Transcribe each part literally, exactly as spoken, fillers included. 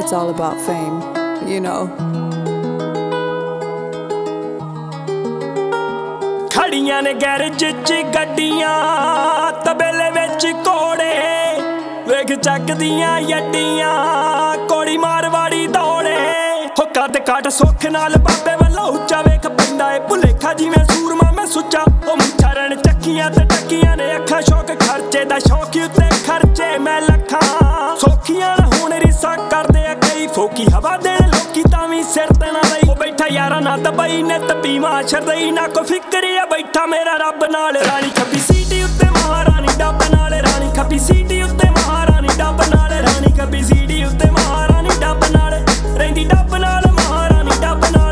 it's all about fame, you know. ਖੜੀਆਂ ਨੇ garage ਚ ਗੱਡੀਆਂ ਤਬੇਲੇ ਵਿੱਚ ਘੋੜੇ ਵੇਖ ਚੱਕਦੀਆਂ ਯੱਡੀਆਂ ਕੋੜੀ ਮਾਰਵਾੜੀ ਦੌੜੇ ਹੋ ਕੱਦ ਕੱਟ ਸੁੱਖ ਨਾਲ ਬਾਬੇ ਵੱਲੋਂ ਉੱਚਾ ਵੇਖ ਪੈਂਦਾ ਏ ਭੁਲੇਖਾ ਜਿਵੇਂ ਸੂਰਮਾ ਮੈਂ ਸੁੱਚਾ ਉਹ ਮੁੱਠਾ ਰਣ ਚੱਕੀਆਂ ਤੇ ਟੱਕੀਆਂ ਨੇ ਅੱਖਾਂ ਸ਼ੌਕ ਖਰਚੇ ਦਾ ਸ਼ੌਕ ਉੱਤੇ ਖਰਚੇ ਮੈਂ ਲੱਖਾਂ ਸੌਖੀਆਂ ਨਾ ਹੁਣ ਰਿਸਾ ਕਰਦੇ ਆ ਕਈ ਫੋਕੀ ਹਵਾ ਦੇਣ ਲੋਕੀ ਤਾਂ ਵੀ ਸਿਰ ਤੇ ਨਾ ਲਈ ਉਹ ਬੈਠਾ ਯਾਰਾਂ ਨਾ ਦਬਾਈ ਨੇ ਤਪੀਵਾ ਛਰਦਈ ਨਾ ਕੋ ਫਿਕਰੀ ਆ ਬੈਠਾ ਮੇਰਾ ਰੱਬ ਨਾਲ ਰਾਣੀ ਖੱਬੀ ਸੀਟੀ ਉੱਤੇ ਮਹਾਰਾਣੀ ਡੱਬ ਨਾਲ ਰਾਣੀ ਖੱਬੀ ਸੀਟੀ ਉੱਤੇ ਮਹਾਰਾਣੀ ਡੱਬ ਨਾਲ ਰਾਣੀ ਖੱਬੀ ਸੀਟੀ ਉੱਤੇ ਮਹਾਰਾਣੀ ਡੱਬ ਨਾਲ ਰਹਿੰਦੀ ਡੱਬ ਨਾਲ ਮਹਾਰਾਣੀ ਡੱਬ ਨਾਲ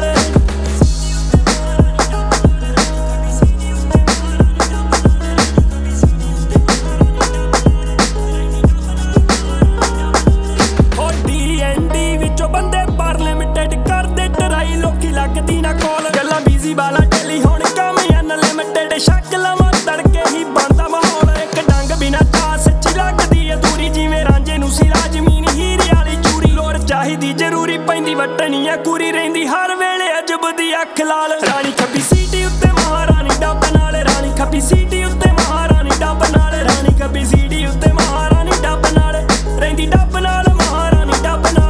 ਹੋਡੀ ਐਂਡੀ ਵਿੱਚੋਂ ਬੰਦੇ ਪਰ ਲਿਮਟਿਡ ਕਰਦੇ ਟਰਾਈ ਲੋਕੀ ਲੱਗਦੀ ਨਾ ਕੋਲ ਗੱਲਾਂ ਬੀਜ਼ੀ ਵਾਲਾ ਟੈਲੀ ਹੁਣ ਕੰਮ ਅਨਲਿਮਟਿਡ ਸ਼ੱਕ ਲਵਾਂ ਤੜਕੇ ਹੀ ਬਣਦਾ ਮਾਹੌਲ ਇੱਕ ਡੰਗ ਬਿਨਾ ਤਾਂ ਸੱਚੀ ਲੱਗਦੀ ਅਧੂਰੀ ਜਿਵੇਂ ਰਾਂਝੇ ਨੂੰ ਸੀ ਲਾਜ਼ਮੀਨ ਹੀਰੇ ਵਾਲੀ ਚੂੜੀ ਲੋੜ ਚਾਹੀਦੀ ਜ਼ਰੂਰੀ ਪੈਂਦੀ ਵਟਣੀ ਆ ਕੁਰੀ ਰਹਿੰਦੀ ਹਰ ਵੇਲੇ ਅਜਬ ਦੀ ਅੱਖ ਲਾਲ ਰਾਣੀ ਖੱਬੀ ਸੀਟੀ ਉੱਤੇ ਮਹਾਰਾਣੀ ਡੱਬ ਨਾਲ ਰਾਣੀ ਖੱਬੀ ਸੀਟੀ ਉੱਤੇ ਮਹਾਰਾਣੀ ਡੱਬ ਨਾਲ ਰਾਣੀ ਖੱਬੀ ਸੀਟੀ ਉੱਤੇ ਮਹਾਰਾਣੀ ਡੱਬ ਨਾਲ ਰਹਿੰਦੀ ਡੱਬ ਨਾਲ ਮਹਾਰਾਣੀ ਡੱਬ ਨਾਲ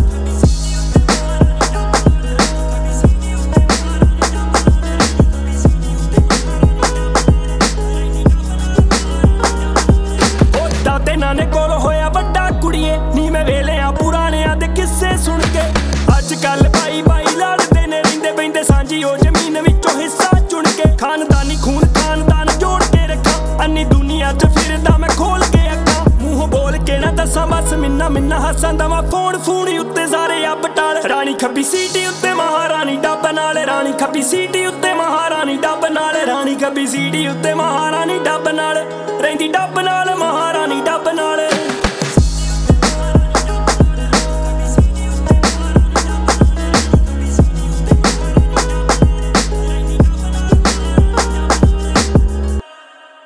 ਨਾਨੇ ਕੋਲ ਹੋਇਆ ਵੱਡਾ ਕੁੜੀਏ ਨੀ ਮੈਂ ਵੇਲਿਆਂ ਪੁਰਾਣਿਆਂ ਦੇ ਕਿੱਸੇ ਸੁਣ ਕੇ ਅੱਜ ਕੱਲ ਬਾਈ ਬਾਈ ਲੜਦੇ ਨੇ ਰਹਿੰਦੇ ਬੈਂਦੇ ਸਾਂਝੀ ਉਹ ਜ਼ਮੀਨ ਵਿੱਚੋਂ ਹਿੱਸਾ ਚੁਣ ਕੇ ਖਾਨਦਾਨੀ ਖੂਨ ਖਾਨਦਾਨ ਜੋੜ ਕੇ ਰੱਖਾਂ ਅੰਨੀ ਦੁਨੀਆ 'ਚ ਫਿਰਦਾ ਮੈਂ ਖੋਲ ਕੇ ਅੱਖਾਂ ਮੂੰਹ ਬੋਲ ਕੇ ਨਾ ਦੱਸਾਂ ਬਸ ਮਿੰਨਾ ਮਿੰਨਾ ਹੱਸਾਂ ਦਵਾਂ ਫੋਨ ਫੂਣੀ ਉੱਤੇ ਸਾਰੇ ਅੱਬ ਟਾਲ ਰਾਣੀ ਖੱਬੀ ਸੀਟੀ ਉੱਤੇ ਮਹਾਰਾਣੀ ਡੱਬ ਨਾਲ ਰਾਣੀ ਖੱਬੀ ਸੀਟੀ ਉੱਤੇ ਮਹਾਰਾਣੀ ਡੱਬ ਨਾਲ ਰਾਣੀ ਖੱਬੀ ਸੀਟੀ ਉੱਤੇ ਮਹਾਰਾਣੀ ਡੱਬ ਨਾਲ ਰਹਿੰਦੀ ਡੱਬ ਨਾਲ